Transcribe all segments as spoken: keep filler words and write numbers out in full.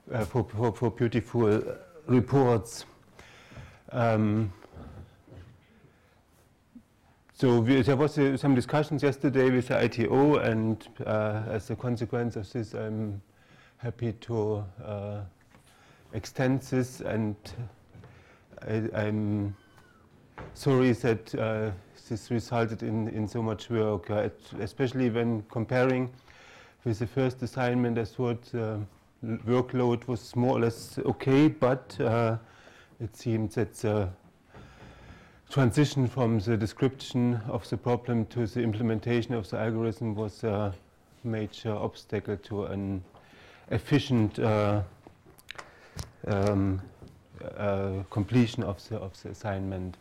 uh, for, for, for beautiful reports. Um, so we, there was uh, some discussions yesterday with the I T O, and uh, as a consequence of this, I'm happy to uh, extend this, and I, I'm sorry that uh, this resulted in, in so much work, uh, especially when comparing with the first assignment. I thought the uh, workload was more or less okay, but uh, it seems that the transition from the description of the problem to the implementation of the algorithm was a major obstacle to an efficient uh, um, uh, completion of the, of the assignment.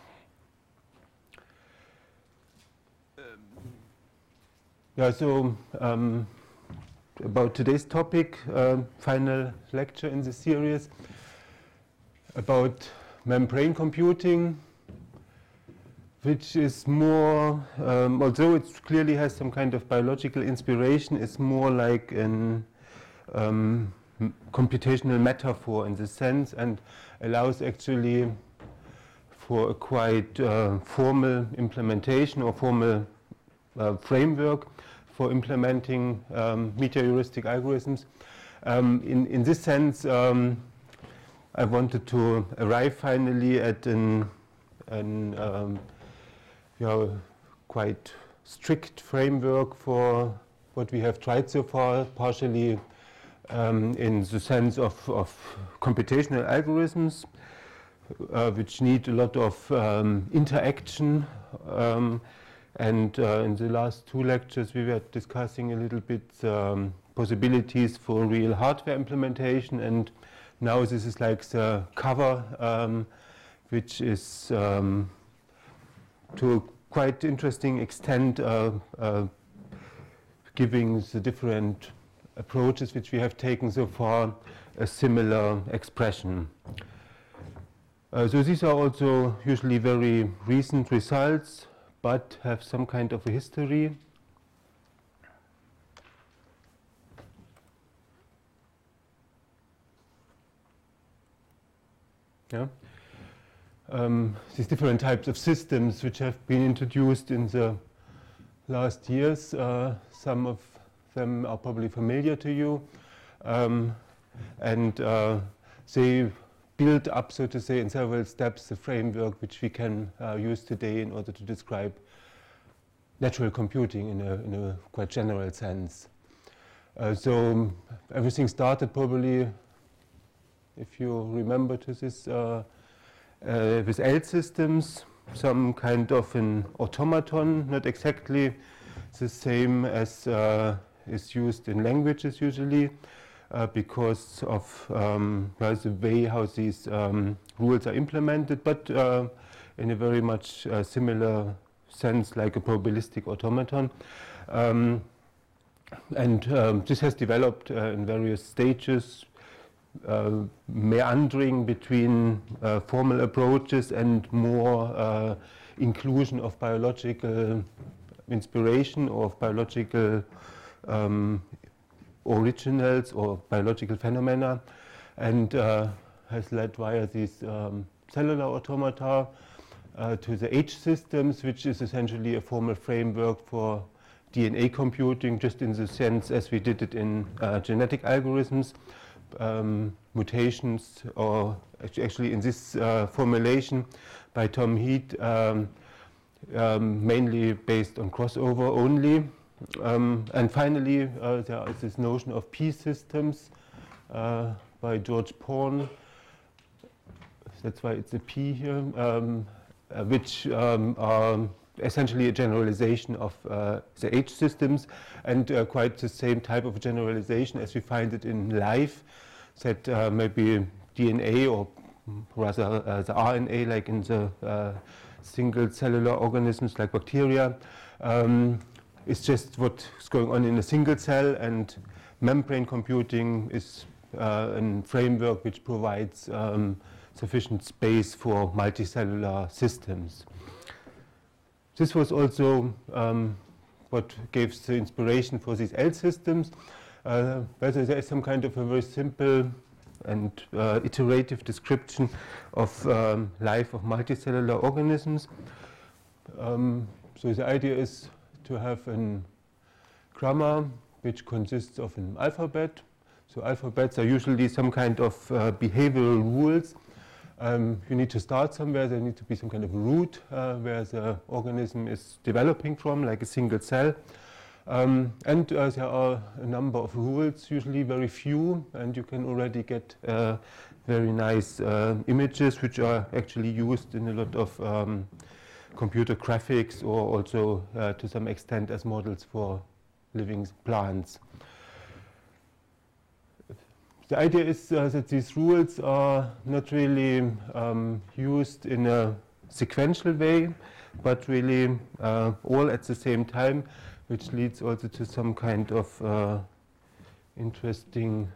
Yeah, so um, about today's topic, uh, final lecture in the series about membrane computing, which is more, um, although it clearly has some kind of biological inspiration, it's more like an um, computational metaphor in the sense, and allows actually for a quite uh, formal implementation or formal uh, framework for implementing um, meteor-heuristic algorithms. Um, in, in this sense, um, I wanted to arrive finally at an, an um, you know, quite strict framework for what we have tried so far, partially um, in the sense of, of computational algorithms, uh, which need a lot of um, interaction. Um, And uh, in the last two lectures, we were discussing a little bit um, possibilities for real hardware implementation, and now this is like the cover, um, which is um, to a quite interesting extent uh, uh, giving the different approaches which we have taken so far a similar expression. Uh, so these are also usually very recent results, but have some kind of a history. Yeah. Um, these different types of systems which have been introduced in the last years, uh, some of them are probably familiar to you, um, and uh, they build up, so to say, in several steps the framework which we can uh, use today in order to describe natural computing in a, in a quite general sense. Uh, so um, everything started probably, if you remember, to this uh, uh, with L systems, some kind of an automaton, not exactly the same as uh, is used in languages usually, Uh, because of um, well, the way how these um, rules are implemented, but uh, in a very much uh, similar sense like a probabilistic automaton. Um, and um, this has developed uh, in various stages, uh, meandering between uh, formal approaches and more uh, inclusion of biological inspiration or of biological um, originals or biological phenomena, and uh, has led via these um, cellular automata uh, to the H systems, which is essentially a formal framework for D N A computing, just in the sense as we did it in uh, genetic algorithms, um, mutations, or actually in this uh, formulation by Tom Heath, um, um, mainly based on crossover only. Um, and finally, uh, there is this notion of P systems uh, by George Porn. That's why it's a P here, um, uh, which um, are essentially a generalization of uh, the H systems, and uh, quite the same type of generalization as we find it in life, that uh, maybe D N A, or rather uh, the R N A, like in the uh, single cellular organisms like bacteria, um, it's just what's going on in a single cell, and membrane computing is uh, a framework which provides um, sufficient space for multicellular systems. This was also um, what gave the inspiration for these L systems. uh, whether there is some kind of a very simple and uh, iterative description of um, life of multicellular organisms. Um, so the idea is to have a grammar which consists of an alphabet. So alphabets are usually some kind of uh, behavioral rules. Um, you need to start somewhere. There needs to be some kind of root uh, where the organism is developing from, like a single cell. Um, and uh, there are a number of rules, usually very few, and you can already get uh, very nice uh, images which are actually used in a lot of um, computer graphics, or also uh, to some extent as models for living plants. The idea is uh, that these rules are not really um, used in a sequential way, but really uh, all at the same time, which leads also to some kind of uh, interesting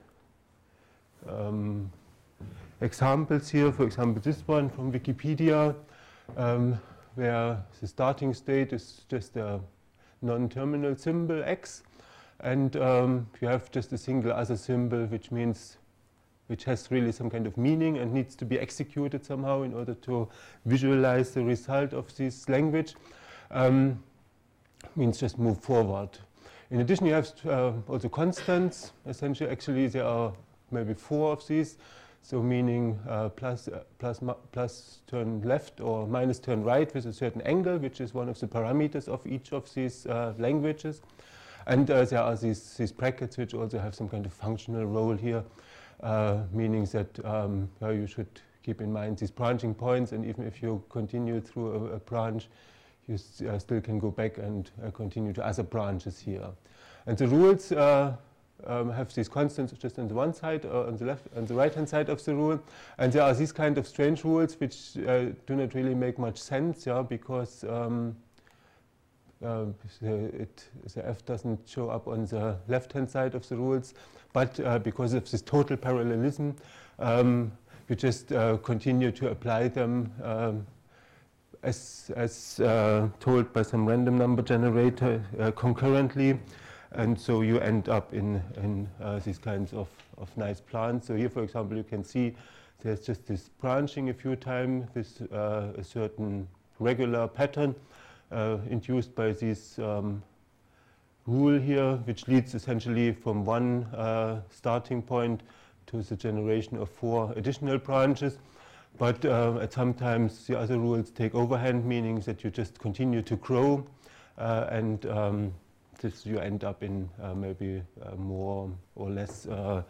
um, examples here. For example, this one from Wikipedia, um, where the starting state is just a non-terminal symbol x, and um, you have just a single other symbol, which means which has really some kind of meaning and needs to be executed somehow in order to visualize the result of this language. Um, means just move forward. In addition, you have uh, also constants. Essentially, actually, there are maybe four of these. So meaning uh, plus, uh, plus, plus turn left or minus turn right with a certain angle, which is one of the parameters of each of these uh, languages. And uh, there are these, these brackets which also have some kind of functional role here, uh, meaning that um, uh, you should keep in mind these branching points, and even if you continue through a, a branch, you st uh, still can go back and uh, continue to other branches here. And the rules uh, um, have these constants just on the one side, or on the left, on the right-hand side of the rule. And there are these kind of strange rules which uh, do not really make much sense, yeah, because um, uh, the, it, the f doesn't show up on the left-hand side of the rules, but uh, because of this total parallelism, um, you just uh, continue to apply them um, as, as uh, told by some random number generator uh, concurrently, and so you end up in, in uh, these kinds of, of nice plants. So here, for example, you can see there's just this branching a few times with uh, a certain regular pattern uh, induced by this um, rule here, which leads essentially from one uh, starting point to the generation of four additional branches. But uh, at sometimes the other rules take overhand, meaning that you just continue to grow, uh, and um, this you end up in uh, maybe uh, more or less uh,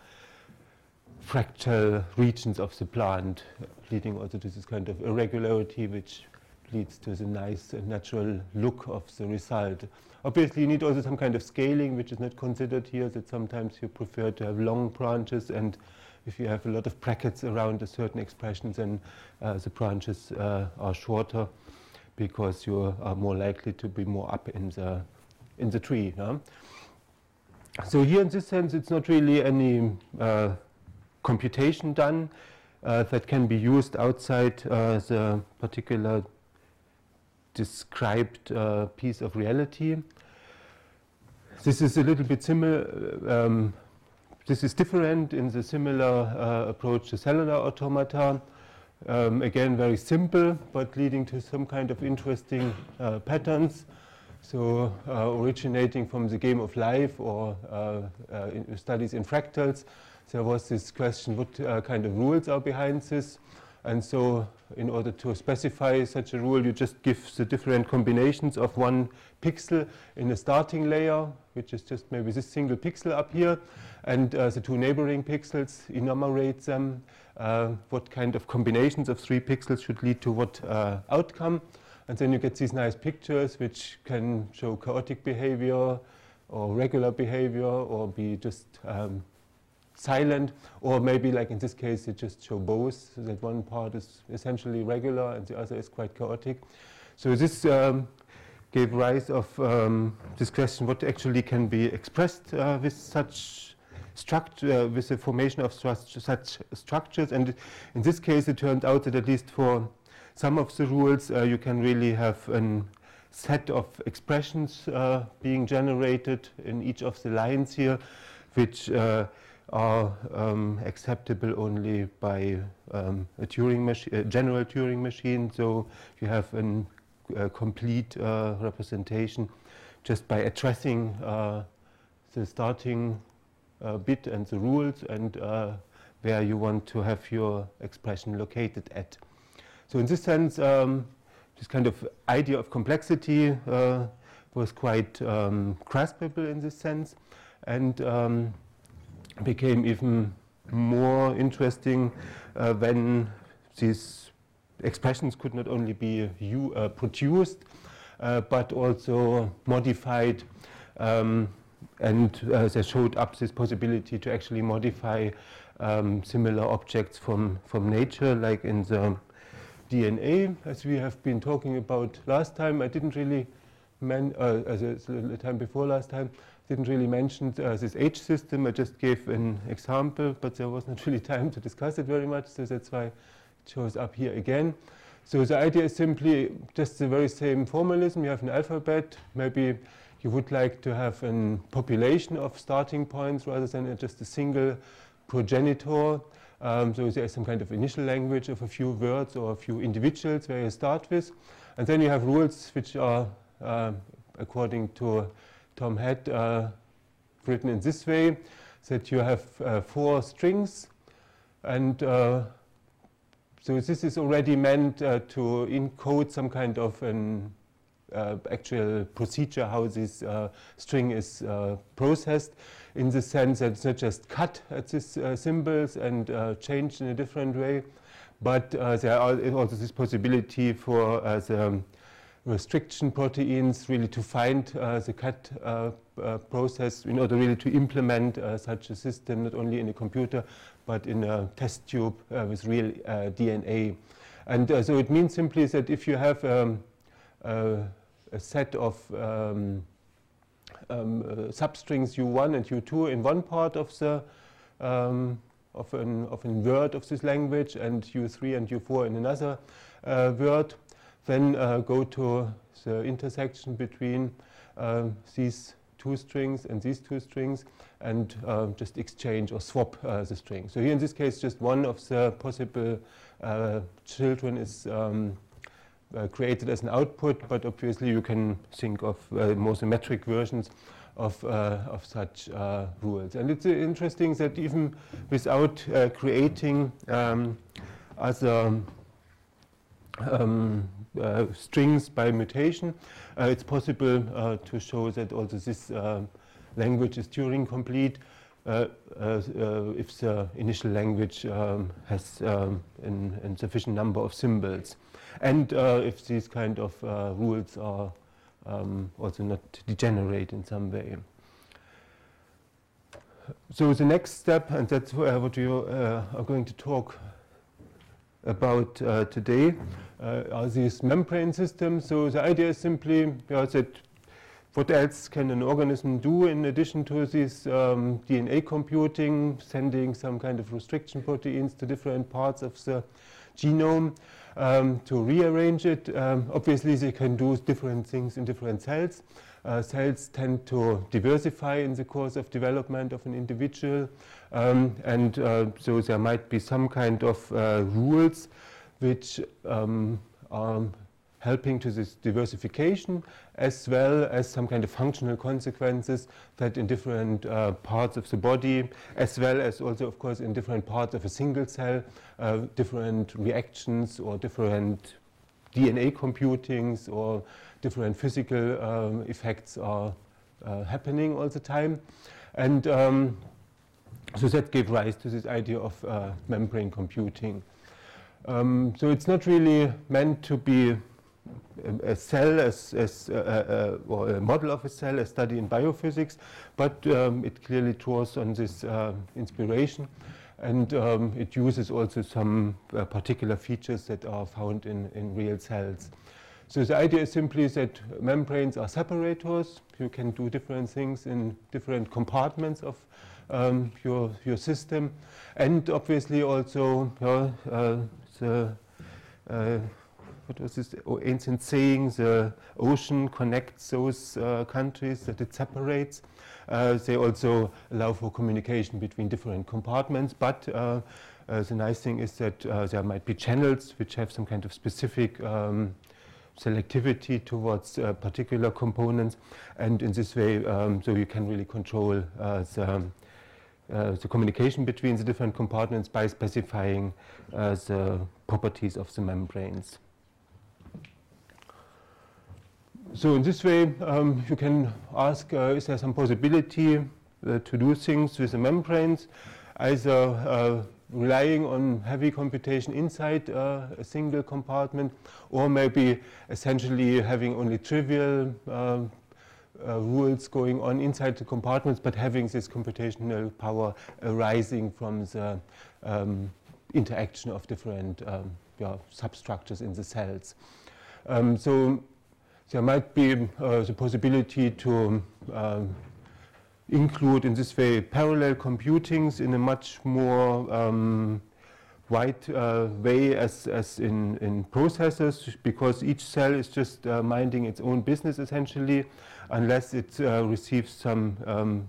fractal regions of the plant, leading also to this kind of irregularity, which leads to the nice and natural look of the result. Obviously, you need also some kind of scaling, which is not considered here, that sometimes you prefer to have long branches, and if you have a lot of brackets around a certain expression, then uh, the branches uh, are shorter because you are more likely to be more up in the in the tree. Yeah? So here, in this sense, it's not really any uh, computation done uh, that can be used outside uh, the particular described uh, piece of reality. This is a little bit similar. Um, This is different in the similar uh, approach to cellular automata. Um, again, very simple, but leading to some kind of interesting uh, patterns. So uh, originating from the game of life, or uh, uh, in studies in fractals, there was this question, what uh, kind of rules are behind this? And so in order to specify such a rule, you just give the different combinations of one pixel in a starting layer, which is just maybe this single pixel up here, and uh, the two neighboring pixels, enumerate them, uh, what kind of combinations of three pixels should lead to what uh, outcome. And then you get these nice pictures which can show chaotic behavior or regular behavior, or be just um, silent, or maybe like in this case they just show both, so that one part is essentially regular and the other is quite chaotic. So this um, gave rise of um, this question, what actually can be expressed uh, with such structure, uh, with the formation of stru such structures. And in this case it turned out that at least for some of the rules uh, you can really have a set of expressions uh, being generated in each of the lines here, which uh, are um, acceptable only by um, a Turing machine, a general Turing machine. So you have an, a complete uh, representation just by addressing uh, the starting uh, bit and the rules and uh, where you want to have your expression located at. So in this sense, um, this kind of idea of complexity uh, was quite um, graspable in this sense, and um, became even more interesting uh, when these expressions could not only be uh, uh, produced, uh, but also modified, um, and uh, they showed up this possibility to actually modify um, similar objects from, from nature, like in the D N A, as we have been talking about last time. I didn't really, men uh, as a, the time before last time, didn't really mention uh, this H system. I just gave an example, but there was not really time to discuss it very much, so that's why it shows up here again. So the idea is simply just the very same formalism. You have an alphabet. Maybe you would like to have a population of starting points rather than just a single progenitor. Um, so there is some kind of initial language of a few words or a few individuals where you start with. And then you have rules which are, uh, according to Tom Head, uh, written in this way, that you have uh, four strings, and uh, so this is already meant uh, to encode some kind of an uh, actual procedure how this uh, string is uh, processed, in the sense that it's not just cut at these uh, symbols and uh, changed in a different way, but uh, there is also this possibility for uh, the restriction proteins really to find uh, the cut uh, uh, process in order really to implement uh, such a system, not only in a computer, but in a test tube uh, with real uh, D N A. And uh, so it means simply that if you have um, uh, a set of um, um, uh, substrings U one and U two in one part of the um, of an of an word of this language, and U three and U four in another uh, word, then uh, go to the intersection between uh, these two strings and these two strings, and uh, just exchange or swap uh, the string. So here in this case, just one of the possible uh, children is um, uh, created as an output, but obviously you can think of uh, more symmetric versions of, uh, of such uh, rules. And it's uh, interesting that even without uh, creating um, other um, uh, strings by mutation, uh, it's possible uh, to show that also this uh, language is Turing complete uh, uh, uh, if the initial language um, has um, an, an sufficient number of symbols, and uh, if these kind of uh, rules are um, also not degenerate in some way. So the next step, and that's uh, what we uh, are going to talk about uh, today, uh, are these membrane systems. So the idea is simply yeah, that what else can an organism do in addition to this um, D N A computing, sending some kind of restriction proteins to different parts of the genome um, to rearrange it. Um, obviously they can do different things in different cells. Uh, cells tend to diversify in the course of development of an individual, um, and uh, so there might be some kind of uh, rules which um, are helping to this diversification, as well as some kind of functional consequences that in different uh, parts of the body, as well as also of course in different parts of a single cell, uh, different reactions or different D N A computings or different physical um, effects are uh, happening all the time. And um, so that gave rise to this idea of uh, membrane computing. Um, so it's not really meant to be a, a cell as, as uh, uh, or a model of a cell, a study in biophysics, but um, it clearly draws on this uh, inspiration, and um, it uses also some uh, particular features that are found in, in real cells. So the idea is simply that membranes are separators. You can do different things in different compartments of um, your, your system, and obviously also uh, uh, the uh, what was this ancient saying, the ocean connects those uh, countries that it separates. Uh, they also allow for communication between different compartments, but uh, uh, the nice thing is that uh, there might be channels which have some kind of specific um, selectivity towards uh, particular components, and in this way, um, so you can really control uh, the, uh, the communication between the different compartments by specifying uh, the properties of the membranes. So in this way, um, you can ask, uh, is there some possibility uh, to do things with the membranes, either uh, relying on heavy computation inside uh, a single compartment, or maybe essentially having only trivial uh, uh, rules going on inside the compartments, but having this computational power arising from the um, interaction of different um, yeah, substructures in the cells. Um, so there might be uh, the possibility to um, include in this way parallel computings in a much more um, wide uh, way as, as in, in processors, because each cell is just uh, minding its own business essentially, unless it uh, receives some um,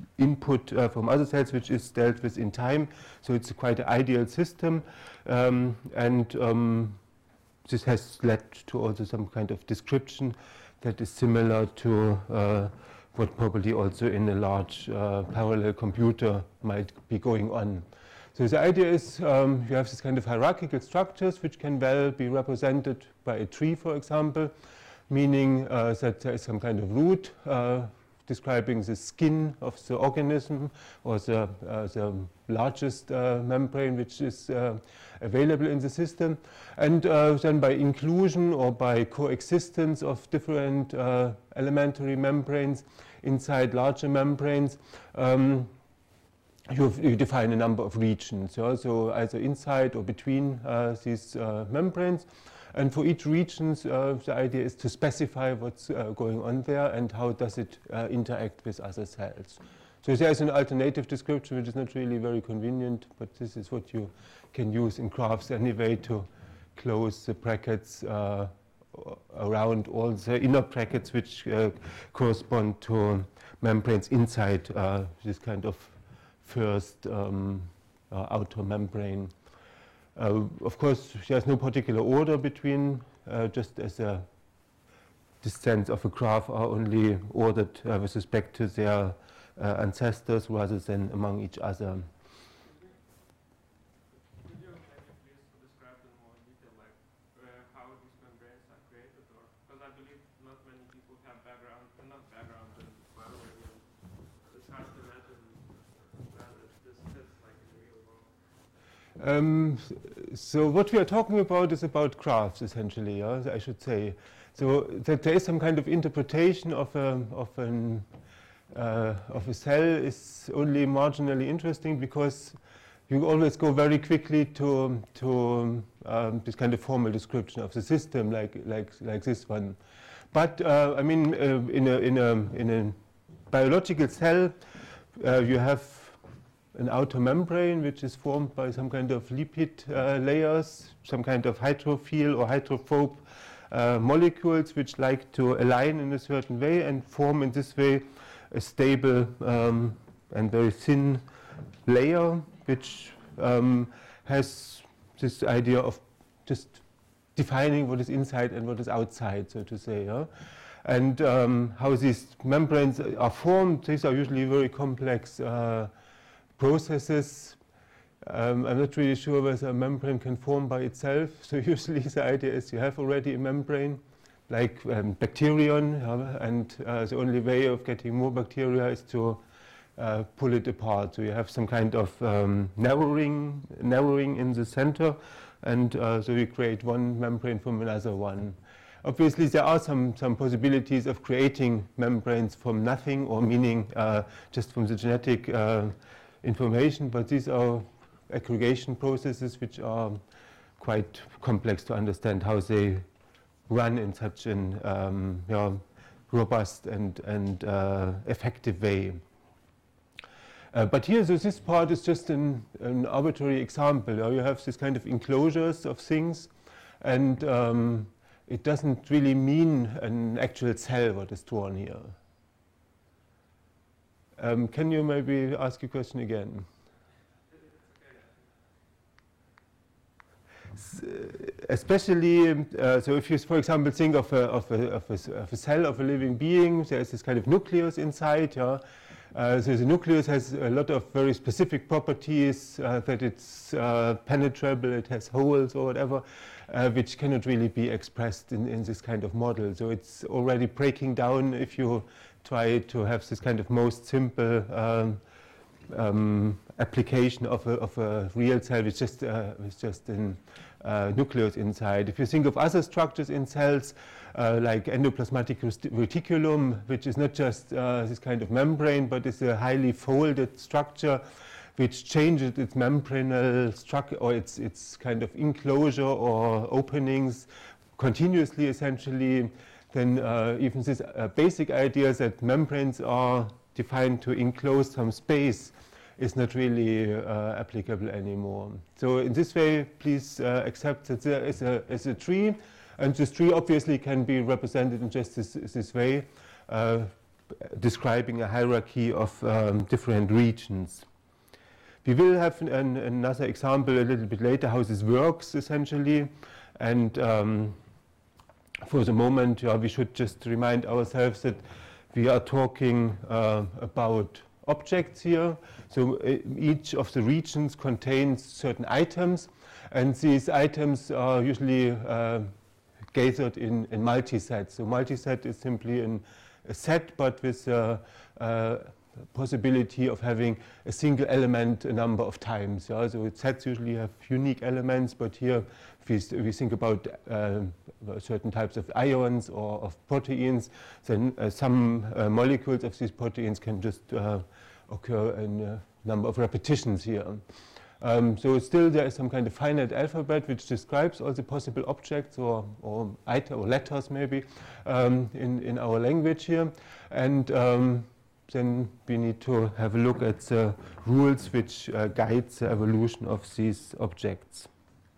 input uh, from other cells which is dealt with in time. So it's a quite an ideal system, um, and um, this has led to also some kind of description that is similar to uh, what probably also in a large uh, parallel computer might be going on. So the idea is um, you have this kind of hierarchical structures which can well be represented by a tree, for example, meaning uh, that there is some kind of root uh, describing the skin of the organism, or the, uh, the largest uh, membrane which is uh, available in the system. And uh, then by inclusion or by coexistence of different uh, elementary membranes inside larger membranes, um, you, you define a number of regions, yeah? So either inside or between uh, these uh, membranes. And for each region, uh, the idea is to specify what's uh, going on there and how does it uh, interact with other cells. So there's an alternative description which is not really very convenient, but this is what you can use in graphs anyway to close the brackets uh, around all the inner brackets which uh, correspond to membranes inside uh, this kind of first um, uh, outer membrane. Uh, of course, there's no particular order between, uh, just as a descents of a graph are only ordered uh, with respect to their uh, ancestors rather than among each other. Could you maybe please describe in more detail, like uh, how these membranes are created, or because I believe not many people have background, uh, not background, but biology. It's hard to imagine that this fits like in the real world. Um, so what we are talking about is about graphs, essentially, yeah, I should say. So that there is some kind of interpretation of a, of, an, uh, of a cell is only marginally interesting, because you always go very quickly to, to um, this kind of formal description of the system, like, like, like this one. But uh, I mean, uh, in, a, in, a, in a biological cell, uh, you have an outer membrane which is formed by some kind of lipid uh, layers, some kind of hydrophile or hydrophobe uh, molecules which like to align in a certain way and form in this way a stable um, and very thin layer which um, has this idea of just defining what is inside and what is outside, so to say. Yeah? And um, how these membranes are formed, these are usually very complex uh, processes. Um, I'm not really sure whether a membrane can form by itself. So usually the idea is you have already a membrane, like um, bacterium, uh, and uh, the only way of getting more bacteria is to uh, pull it apart. So you have some kind of um, narrowing, narrowing in the center, and uh, so you create one membrane from another one. Obviously, there are some, some possibilities of creating membranes from nothing, or meaning uh, just from the genetic uh, information, but these are aggregation processes which are quite complex to understand how they run in such an um, yeah, robust and, and uh, effective way. Uh, but here, so this part is just an, an arbitrary example. You have this kind of enclosures of things, and um, it doesn't really mean an actual cell what is drawn here. Um, can you maybe ask your question again? S especially, um, uh, so if you, for example, think of a, of, a, of, a, of a cell of a living being, there's this kind of nucleus inside. Yeah? Uh, so the nucleus has a lot of very specific properties, uh, that it's uh, penetrable, it has holes or whatever, uh, which cannot really be expressed in, in this kind of model. So it's already breaking down if you try to have this kind of most simple um, um, application of a, of a real cell, which just, uh, is just an uh, nucleus inside. If you think of other structures in cells, uh, like endoplasmatic reticulum, which is not just uh, this kind of membrane, but is a highly folded structure, which changes its membranal structure or its, its kind of enclosure or openings continuously, essentially, then uh, even this uh, basic idea that membranes are defined to enclose some space is not really uh, applicable anymore. So in this way, please uh, accept that there is a, is a tree, and this tree obviously can be represented in just this, this way, uh, describing a hierarchy of um, different regions. We will have an, another example a little bit later how this works essentially, and um, for the moment uh, we should just remind ourselves that we are talking uh, about objects here. So uh, each of the regions contains certain items, and these items are usually uh, gathered in, in multi-sets. So multi-set is simply an, a set, but with a, a possibility of having a single element a number of times. Yeah? So sets usually have unique elements, but here if we, we think about uh, certain types of ions or of proteins, then uh, some uh, molecules of these proteins can just uh, occur in a number of repetitions here. Um, so still there is some kind of finite alphabet which describes all the possible objects or, or, or letters maybe um, in, in our language here. And um, then we need to have a look at the rules which uh, guide the evolution of these objects.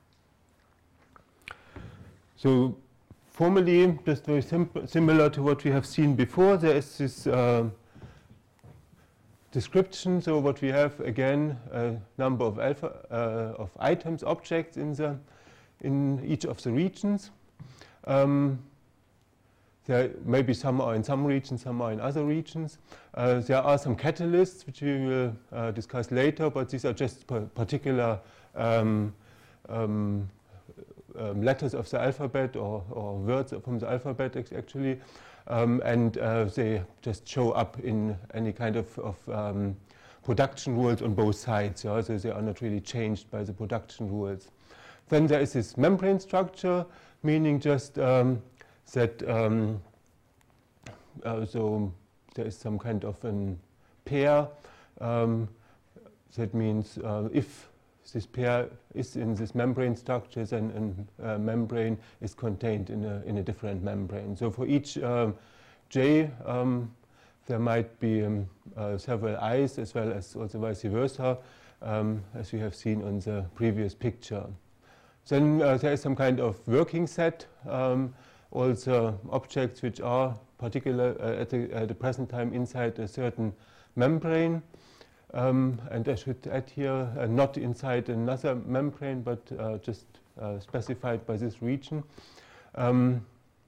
So formally, just very simple, similar to what we have seen before, there is this uh, description. So what we have, again, a number of alpha uh, of items, objects in the in each of the regions. Um, there maybe some are in some regions, some are in other regions. Uh, there are some catalysts which we will uh, discuss later, but these are just particular um, um, um, letters of the alphabet or, or words from the alphabet actually. Um, and uh, they just show up in any kind of, of um, production rules on both sides, yeah? So they are not really changed by the production rules. Then there is this membrane structure, meaning just um, that um, uh, so there is some kind of a pair. Um, that means uh, if this pair is in this membrane structure, then a uh, membrane is contained in a, in a different membrane. So for each um, J, um, there might be um, uh, several I's as well as also vice versa, um, as we have seen on the previous picture. Then uh, there is some kind of working set, um, also objects which are particular uh, at, the, at the present time inside a certain membrane. Um, and I should add here, uh, not inside another membrane, but uh, just uh, specified by this region. Um,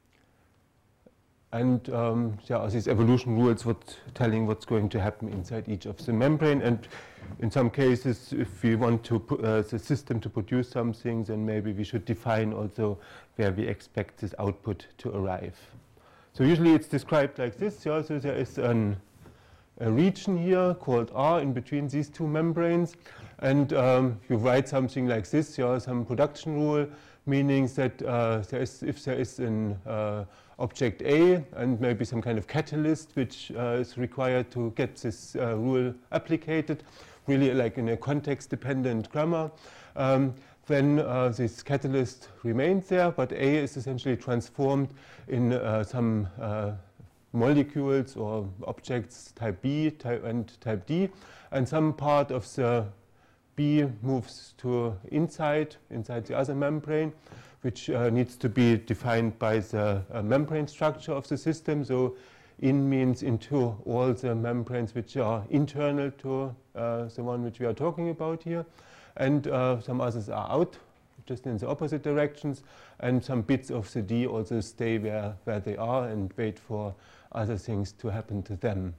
and um, yeah, these evolution rules what telling what's going to happen inside each of the membrane. And in some cases, if we want to put, uh, the system to produce something, then maybe we should define also where we expect this output to arrive. So usually it's described like this. Yeah? So there is an a region here called R in between these two membranes, and um, you write something like this, yeah, some production rule, meaning that uh, there is, if there is an uh, object A and maybe some kind of catalyst which uh, is required to get this uh, rule applicated, really like in a context-dependent grammar, um, then uh, this catalyst remains there, but A is essentially transformed in uh, some uh, molecules or objects type B type and type D, and some part of the B moves to inside, inside the other membrane, which uh, needs to be defined by the uh, membrane structure of the system. So in means into all the membranes which are internal to uh, the one which we are talking about here. And uh, some others are out, just in the opposite directions. And some bits of the D also stay where, where they are and wait for other things to happen to them.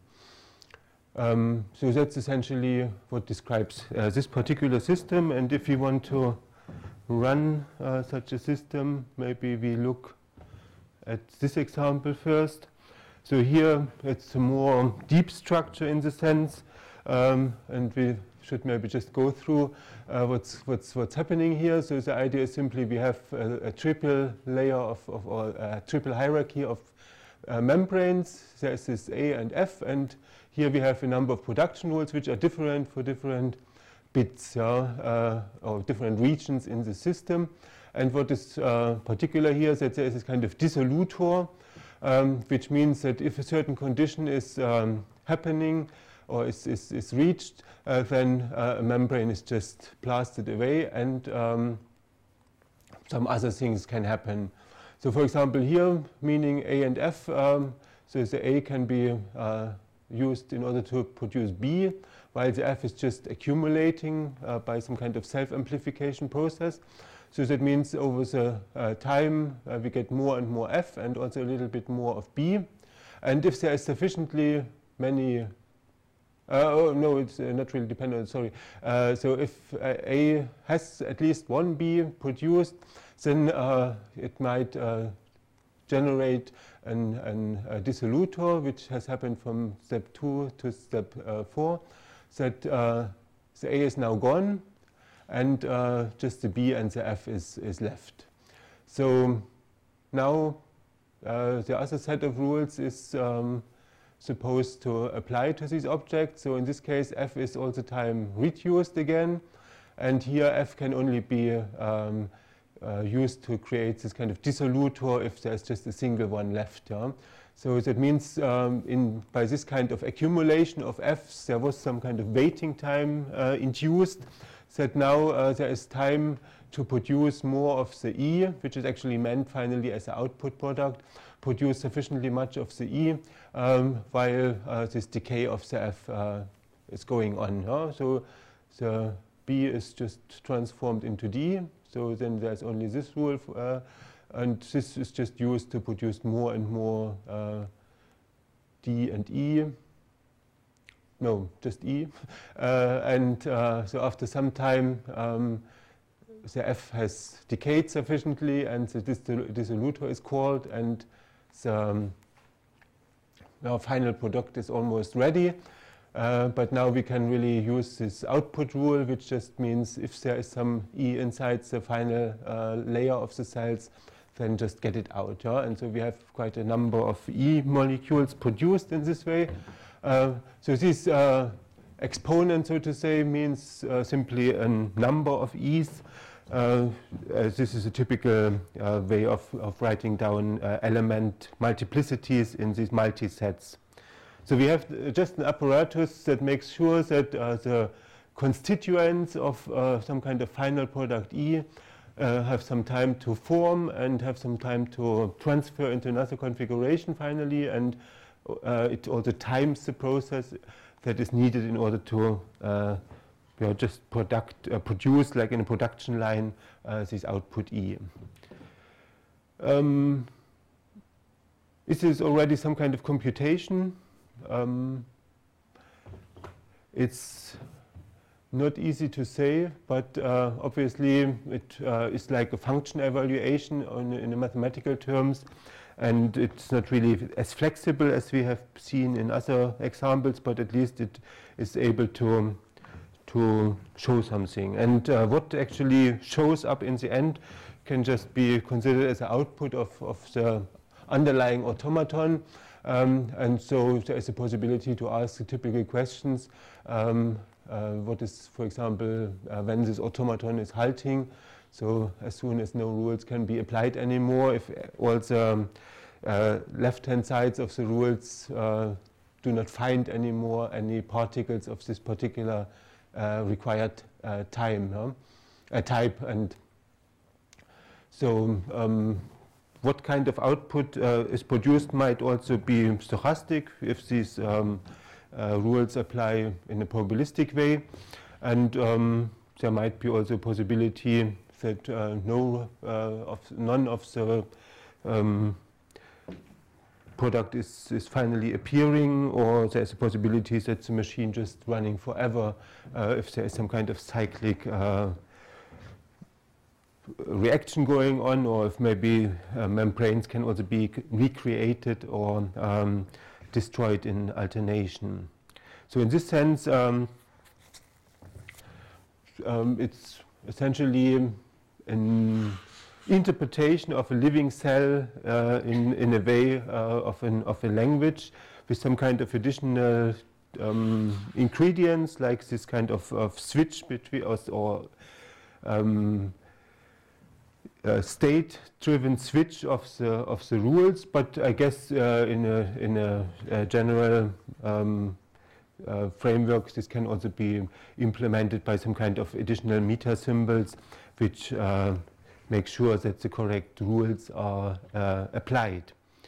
Um, so that's essentially what describes uh, this particular system. And if you want to run uh, such a system, maybe we look at this example first. So here it's a more deep structure in the sense, um, and we should maybe just go through uh, what's, what's, what's happening here. So the idea is simply we have a, a triple layer of, of or a triple hierarchy of uh, membranes. There's this A and F, and here we have a number of production rules which are different for different bits, yeah, uh, or different regions in the system. And what is uh, particular here is that there is this kind of dissolutor, um, which means that if a certain condition is um, happening or is, is, is reached, uh, then uh, a membrane is just blasted away, and um, some other things can happen. So for example here, meaning A and F, um, so the A can be uh, used in order to produce B, while the F is just accumulating uh, by some kind of self-amplification process. So that means over the uh, time uh, we get more and more F and also a little bit more of B. And if there is sufficiently many, uh, oh no, it's uh, not really dependent, sorry. Uh, so if uh, A has at least one B produced, then uh, it might uh, generate an, an, a dissolutor, which has happened from step two to step uh, four, that uh, the A is now gone, and uh, just the B and the F is, is left. So now uh, the other set of rules is um, supposed to apply to these objects. So in this case, F is all the time reduced again, and here F can only be um, uh, used to create this kind of dissolutor if there's just a single one left. Yeah? So that means um, in, by this kind of accumulation of F's, there was some kind of waiting time uh, induced, that now uh, there is time to produce more of the E, which is actually meant finally as an output product, produce sufficiently much of the E, um, while uh, this decay of the F uh, is going on. Huh? So the B is just transformed into D, so then there's only this rule, for, uh, and this is just used to produce more and more uh, D and E. No, just E. Uh, and uh, so after some time, um, the F has decayed sufficiently, and the dissolutor is called, and the um, our final product is almost ready. Uh, but now we can really use this output rule, which just means if there is some E inside the final uh, layer of the cells, then just get it out. Yeah? And so we have quite a number of E molecules produced in this way. Uh, so this uh, exponent, so to say, means uh, simply a number of E's. Uh, uh, this is a typical uh, way of, of writing down uh, element multiplicities in these multisets. So we have uh, just an apparatus that makes sure that uh, the constituents of uh, some kind of final product E uh, have some time to form and have some time to transfer into another configuration finally, and uh, it also times the process that is needed in order to uh, you know, just product, uh, produce, like in a production line, uh, this output E. Um, this is already some kind of computation. Um, it's not easy to say, but uh, obviously it uh, is like a function evaluation on, in a mathematical terms, and it's not really as flexible as we have seen in other examples, but at least it is able to to show something. And uh, what actually shows up in the end can just be considered as an output of, of the underlying automaton. Um, and so there is a possibility to ask the typical questions. Um, uh, what is, for example, uh, when this automaton is halting, so as soon as no rules can be applied anymore, if all the uh, left-hand sides of the rules uh, do not find anymore any particles of this particular uh, required uh, time, huh? uh, type. And So um, what kind of output uh, is produced might also be stochastic if these um, uh, rules apply in a probabilistic way. And um, there might be also a possibility that uh, no, uh, of none of the um, product is, is finally appearing, or there's a possibility that the machine just running forever uh, if there is some kind of cyclic uh, reaction going on, or if maybe uh, membranes can also be recreated or um, destroyed in alternation. So in this sense, um, um, it's essentially an interpretation of a living cell uh, in, in a way uh, of, an, of a language with some kind of additional um, ingredients, like this kind of, of switch between us, or um, Uh, state-driven switch of the of the rules, but I guess uh, in a in a, a general um, uh, framework, this can also be implemented by some kind of additional meta symbols, which uh, make sure that the correct rules are uh, applied.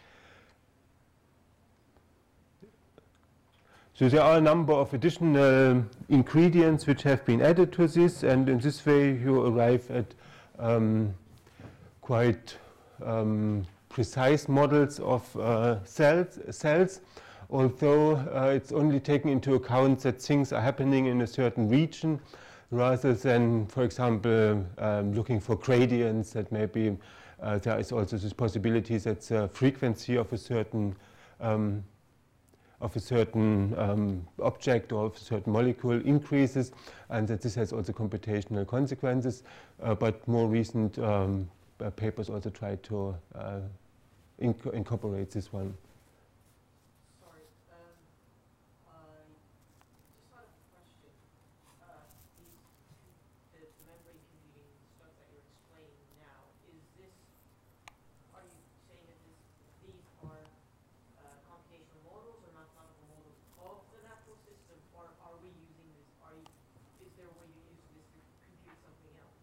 So there are a number of additional ingredients which have been added to this, and in this way you arrive at um, quite um, precise models of uh, cells, cells, although uh, it's only taken into account that things are happening in a certain region, rather than, for example, um, looking for gradients. That maybe uh, there is also this possibility that the frequency of a certain um, of a certain um, object or of a certain molecule increases, and that this has also computational consequences. Uh, but more recent um, Uh, papers also try to uh, inc incorporate this one. Sorry, um, I just had a question. Uh, these, the, the membrane computing stuff that you're explaining now, is this, are you saying that this, these are uh, computational models or mathematical models of the natural system, or are we using this, are you, is there a way you use this to compute something else?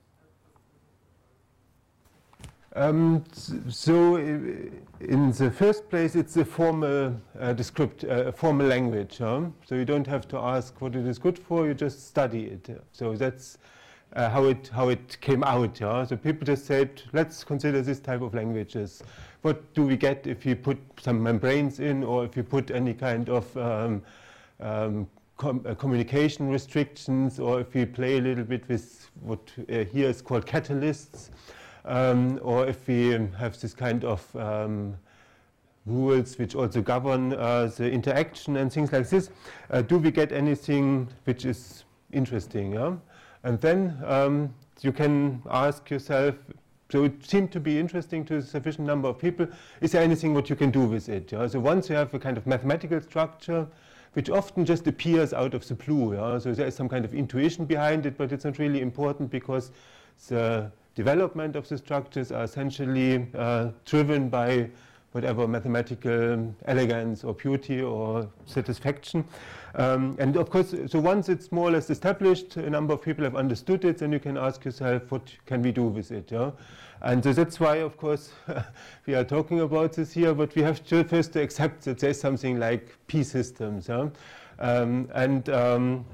Um, so, in the first place, it's a formal uh, descript, uh, formal language. Huh? So you don't have to ask what it is good for. You just study it. So that's uh, how it how it came out. Huh? So people just said, let's consider this type of languages. What do we get if you put some membranes in, or if you put any kind of um, um, com uh, communication restrictions, or if we play a little bit with what uh, here is called catalysts. Um, or if we um, have this kind of um, rules which also govern uh, the interaction and things like this, uh, do we get anything which is interesting? Yeah? And then um, you can ask yourself, so it seemed to be interesting to a sufficient number of people, is there anything what you can do with it? Yeah? So once you have a kind of mathematical structure, which often just appears out of the blue, yeah? So there is some kind of intuition behind it, but it's not really important because the development of the structures are essentially uh, driven by whatever mathematical elegance or beauty or satisfaction. Um, and of course, so once it's more or less established, a number of people have understood it, then you can ask yourself, what can we do with it? Yeah? And so that's why, of course, we are talking about this here, but we have to first to accept that there's something like p-systems. Yeah? Um, and um,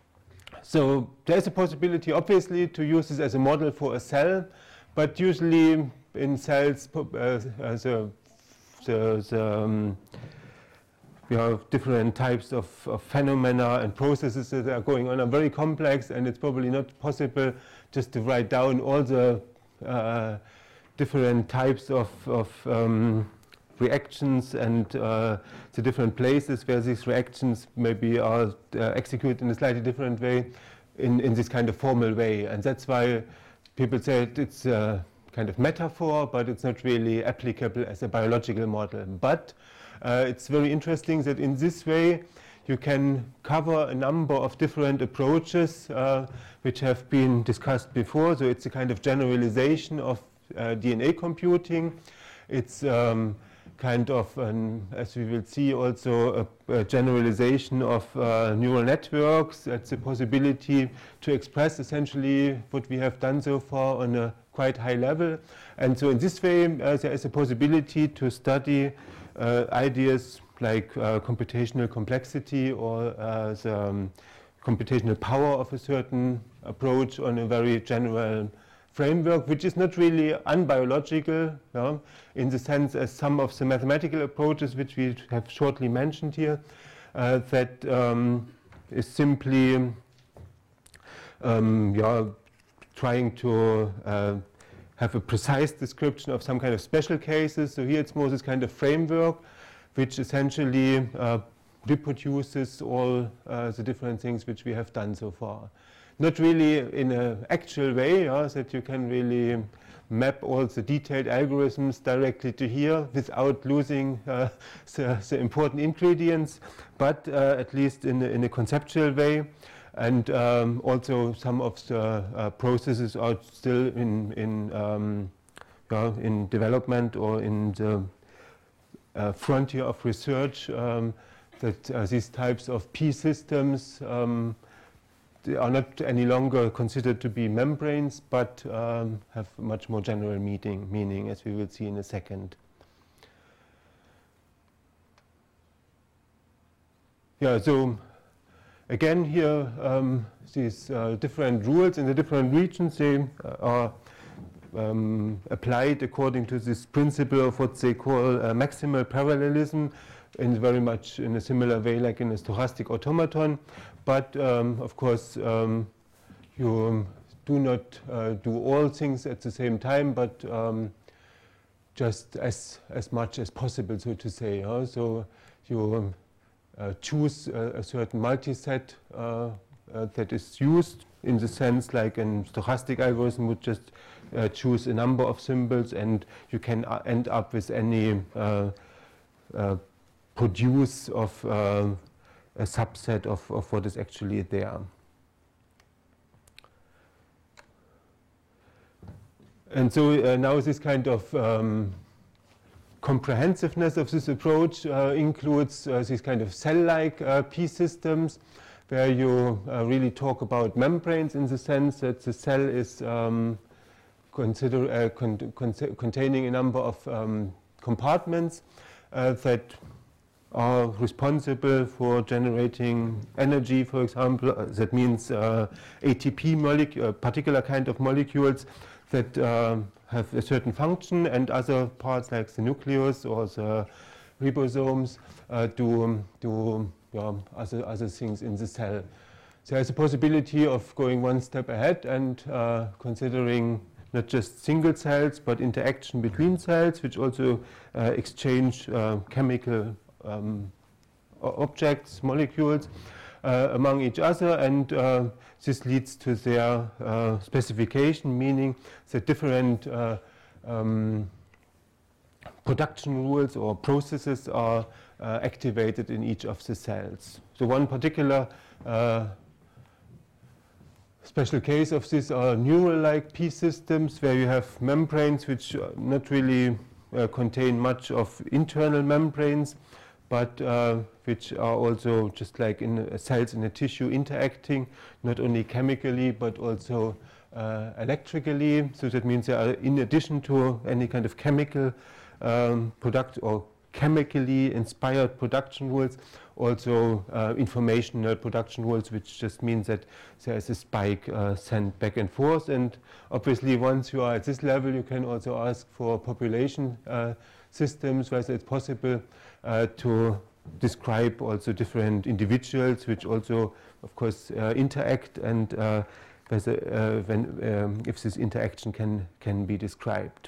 So there's a possibility, obviously, to use this as a model for a cell, but usually in cells, uh, the, the, the, um, we have different types of, of phenomena and processes that are going on are very complex, and it's probably not possible just to write down all the uh, different types of, of um, reactions and uh, the different places where these reactions maybe are uh, executed in a slightly different way in, in this kind of formal way. And that's why people say it's a kind of metaphor, but it's not really applicable as a biological model. But uh, it's very interesting that in this way you can cover a number of different approaches uh, which have been discussed before. So it's a kind of generalization of uh, D N A computing. It's um, kind of, an, as we will see, also a, a generalization of uh, neural networks. That's a possibility to express essentially what we have done so far on a quite high level. And so in this way, uh, there is a possibility to study uh, ideas like uh, computational complexity or uh, the um, computational power of a certain approach on a very general framework, which is not really unbiological, yeah, in the sense as some of the mathematical approaches which we have shortly mentioned here, uh, that um, is simply um, yeah, trying to uh, have a precise description of some kind of special cases. So here it's more this kind of framework which essentially uh, reproduces all uh, the different things which we have done so far. Not really in an actual way, yeah, that you can really map all the detailed algorithms directly to here without losing uh, the, the important ingredients, but uh, at least in a, in a conceptual way. And um, also some of the uh, processes are still in, in, um, yeah, in development or in the uh, frontier of research, um, that uh, these types of P systems um, they are not any longer considered to be membranes, but um, have much more general meaning, meaning, as we will see in a second. Yeah, so again here, um, these uh, different rules in the different regions, they uh, are um, applied according to this principle of what they call uh, maximal parallelism, in very much in a similar way like in a stochastic automaton. But um, of course, um, you um, do not uh, do all things at the same time, but um, just as, as much as possible, so to say. Huh? So you um, uh, choose a, a certain multiset uh, uh, that is used in the sense like a stochastic algorithm would just uh, choose a number of symbols, and you can uh, end up with any uh, uh, produce of uh, a subset of, of what is actually there. And so uh, now this kind of um, comprehensiveness of this approach uh, includes uh, these kind of cell-like uh, P systems, where you uh, really talk about membranes in the sense that the cell is um, consider, uh, con con containing a number of um, compartments uh, that are responsible for generating energy, for example. Uh, that means uh, A T P molecule, a particular kind of molecules that uh, have a certain function, and other parts like the nucleus or the ribosomes uh, do, do yeah, other, other things in the cell. There is a possibility of going one step ahead and uh, considering not just single cells, but interaction between cells, which also uh, exchange uh, chemical Um, objects, molecules uh, among each other, and uh, this leads to their uh, specification, meaning that different uh, um, production rules or processes are uh, activated in each of the cells. So one particular uh, special case of this are neural-like P systems, where you have membranes which uh, not really uh, contain much of internal membranes, but uh, which are also just like in uh, cells in a tissue interacting, not only chemically, but also uh, electrically. So that means they are, in addition to any kind of chemical um, product or chemically inspired production rules, also uh, informational production rules, which just means that there is a spike uh, sent back and forth. And obviously, once you are at this level, you can also ask for population uh, systems, whether it's possible uh, to describe also different individuals, which also, of course, uh, interact, and uh, whether, uh, when, um, if this interaction can, can be described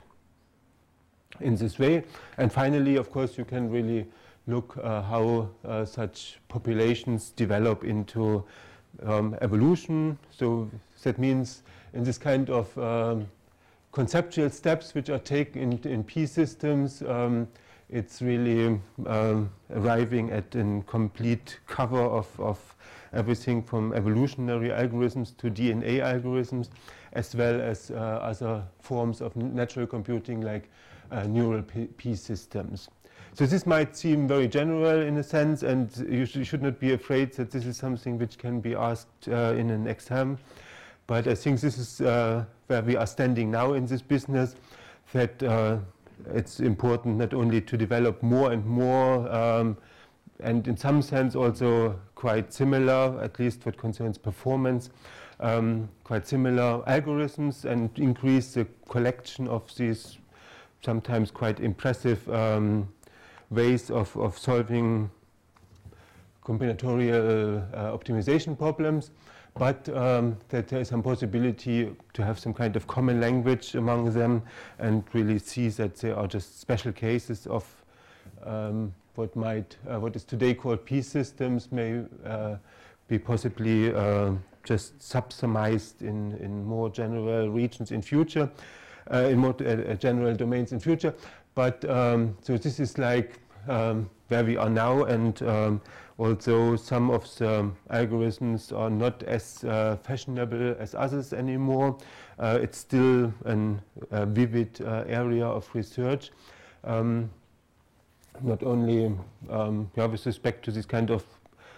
in this way. And finally, of course, you can really look uh, how uh, such populations develop into um, evolution. So that means in this kind of um, conceptual steps which are taken in, in P systems, um, it's really um, arriving at a complete cover of, of everything from evolutionary algorithms to D N A algorithms, as well as uh, other forms of natural computing like uh, neural P, P systems. So this might seem very general in a sense, and you sh should not be afraid that this is something which can be asked uh, in an exam. But I think this is uh, where we are standing now in this business, that uh, it's important not only to develop more and more, um, and in some sense also quite similar, at least what concerns performance, um, quite similar algorithms, and increase the collection of these sometimes quite impressive um, ways of, of solving combinatorial uh, optimization problems, but um, that there is some possibility to have some kind of common language among them and really see that they are just special cases of um, what might, uh, what is today called P-systems may uh, be possibly uh, just subsumized in, in more general regions in future, uh, in more uh, general domains in future. But um, so this is like um, where we are now, and um, although some of the algorithms are not as uh, fashionable as others anymore, uh, it's still an, a vivid uh, area of research. Um, not only um, yeah, with respect to this kind of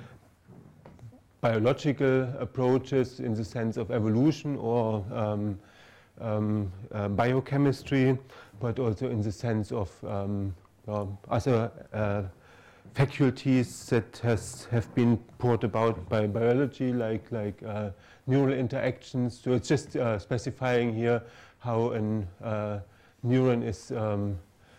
biological approaches in the sense of evolution or um, um, uh, biochemistry, but also in the sense of um, uh, other uh, faculties that has have been brought about by biology, like like uh, neural interactions. So it's just uh, specifying here how a uh, neuron is um,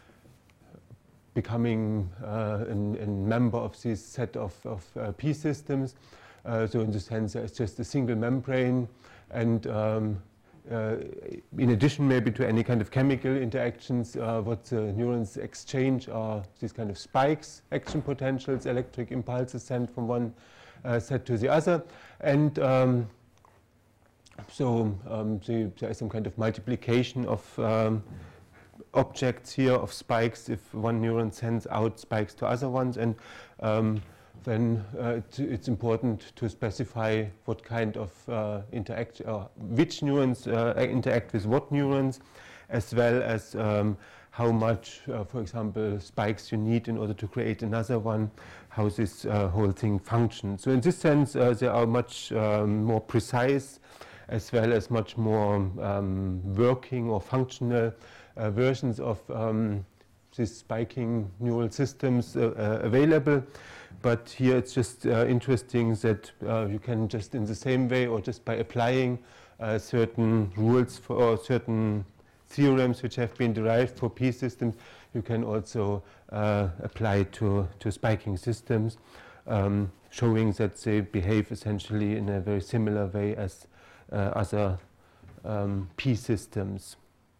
becoming uh, a member of this set of, of uh, P-systems. Uh, so in the sense it's just a single membrane, and um, uh, in addition maybe to any kind of chemical interactions, uh, what the neurons exchange are these kind of spikes, action potentials, electric impulses sent from one uh, set to the other. And um, so um, the, there is some kind of multiplication of um, objects here, of spikes, if one neuron sends out spikes to other ones. And um, then uh, it, it's important to specify what kind of uh, interact, uh, which neurons uh, interact with what neurons, as well as um, how much, uh, for example, spikes you need in order to create another one, how this uh, whole thing functions. So in this sense, uh, they are much um, more precise, as well as much more um, working or functional uh, versions of um, these spiking neural systems uh, uh, available. But here it's just uh, interesting that uh, you can just in the same way, or just by applying uh, certain rules for or certain theorems which have been derived for P-systems, you can also uh, apply to, to spiking systems, um, showing that they behave essentially in a very similar way as uh, other um, P-systems.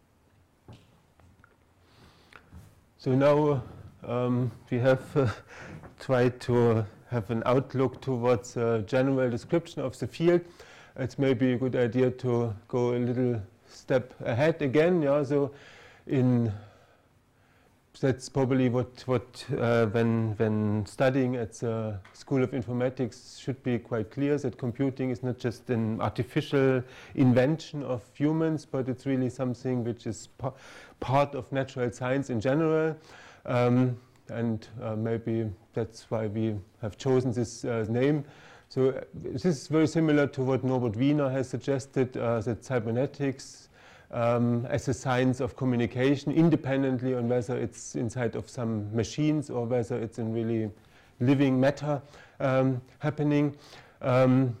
So now um, we have uh, tried to have an outlook towards a general description of the field. It's maybe a good idea to go a little step ahead again. Yeah, so in that's probably what what uh, when when studying at the School of Informatics should be quite clear, that computing is not just an artificial invention of humans, but it's really something which is pa part of natural science in general. Um, and uh, maybe that's why we have chosen this uh, name. So uh, this is very similar to what Norbert Wiener has suggested, uh, that cybernetics um, as a science of communication, independently on whether it's inside of some machines or whether it's in really living matter um, happening. Um,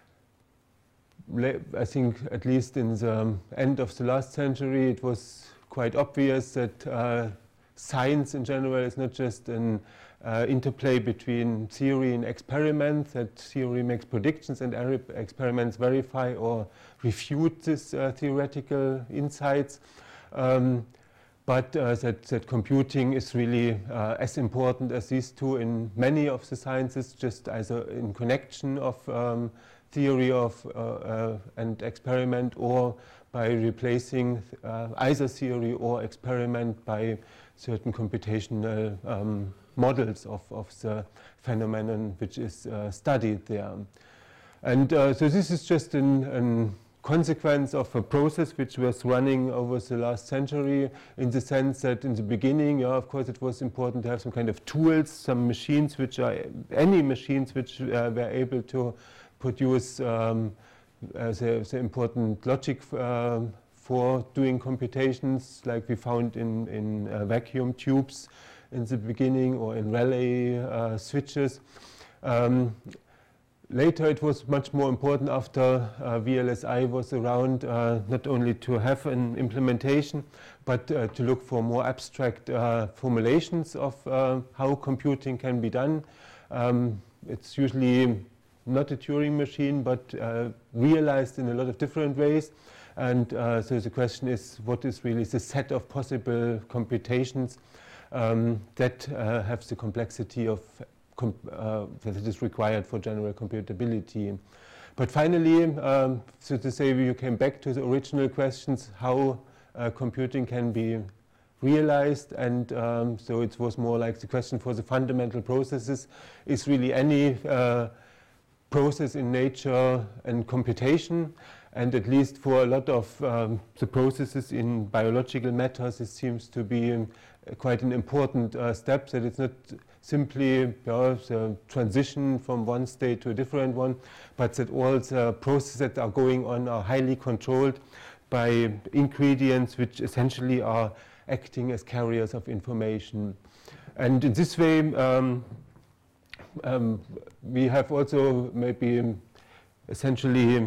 I think at least in the end of the last century it was quite obvious that uh, science in general is not just an uh, interplay between theory and experiment, that theory makes predictions and experiments verify or refute these uh, theoretical insights, um, but uh, that, that computing is really uh, as important as these two in many of the sciences, just as a in connection of um, theory of uh, uh, and experiment, or by replacing uh, either theory or experiment by certain computational um, models of, of the phenomenon which is uh, studied there. And uh, so this is just an, an consequence of a process which was running over the last century, in the sense that in the beginning, yeah, of course, it was important to have some kind of tools, some machines which are, any machines which uh, were able to produce um, uh, the, the important logic uh, for doing computations, like we found in, in uh, vacuum tubes in the beginning, or in relay uh, switches. Um, later it was much more important, after uh, V L S I was around, uh, not only to have an implementation, but uh, to look for more abstract uh, formulations of uh, how computing can be done. Um, it's usually not a Turing machine, but uh, realized in a lot of different ways. And uh, so the question is, what is really the set of possible computations um, that uh, have the complexity of com uh, that is required for general computability. But finally, um, so to say, you came back to the original questions, how uh, computing can be realized, and um, so it was more like the question for the fundamental processes, is really any uh, process in nature and computation. And at least for a lot of um, the processes in biological matters, it seems to be um, quite an important uh, step, that it's not simply you know, the transition from one state to a different one, but that all the processes that are going on are highly controlled by ingredients which essentially are acting as carriers of information. And in this way, um, um, we have also maybe um, essentially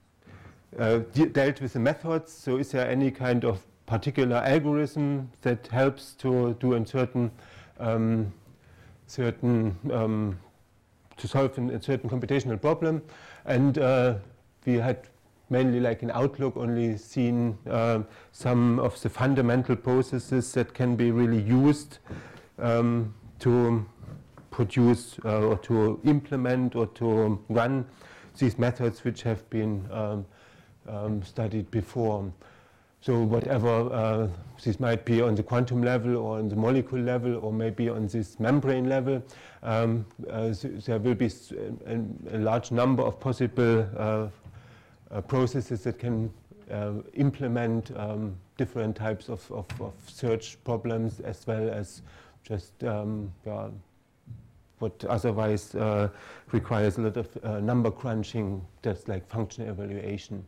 Uh, dealt with the methods. So is there any kind of particular algorithm that helps to do a certain um, certain um, to solve an, a certain computational problem? And uh, we had mainly, like in Outlook, only seen uh, some of the fundamental processes that can be really used um, to produce uh, or to implement or to run these methods which have been um, Um, studied before. So whatever uh, this might be on the quantum level or on the molecule level or maybe on this membrane level, um, uh, th there will be a, a large number of possible uh, uh, processes that can uh, implement um, different types of, of, of search problems, as well as just um, yeah, what otherwise uh, requires a lot of uh, number crunching, that's like function evaluation.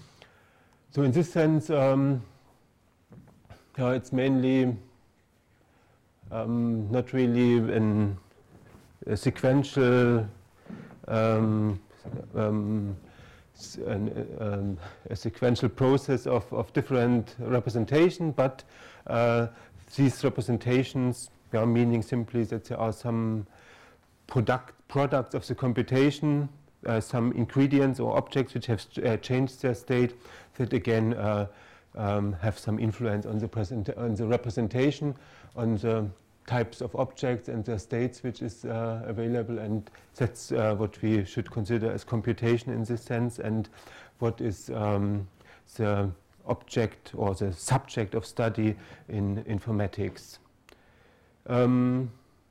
So in this sense, um, uh, it's mainly um, not really an, a sequential, um, um, an, um, a sequential process of, of different representation, but uh, these representations, yeah, meaning simply that there are some product products of the computation, uh, some ingredients or objects which have uh, changed their state, that again uh, um, have some influence on the present on the representation, on the types of objects and their states which is uh, available, and that's uh, what we should consider as computation in this sense, and what is um, the object or the subject of study in informatics. Um,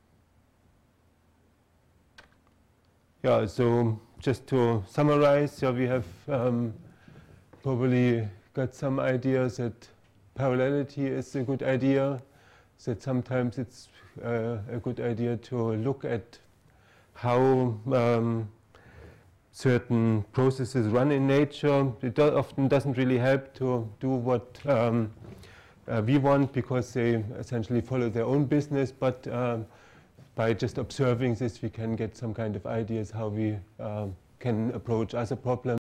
Yeah, so just to summarize, yeah, we have um, probably got some ideas that parallelity is a good idea, that sometimes it's uh, a good idea to look at how um, certain processes run in nature. It do often doesn't really help to do what um, uh, we want, because they essentially follow their own business, but um, by just observing this, we can get some kind of ideas how we uh, can approach other problems.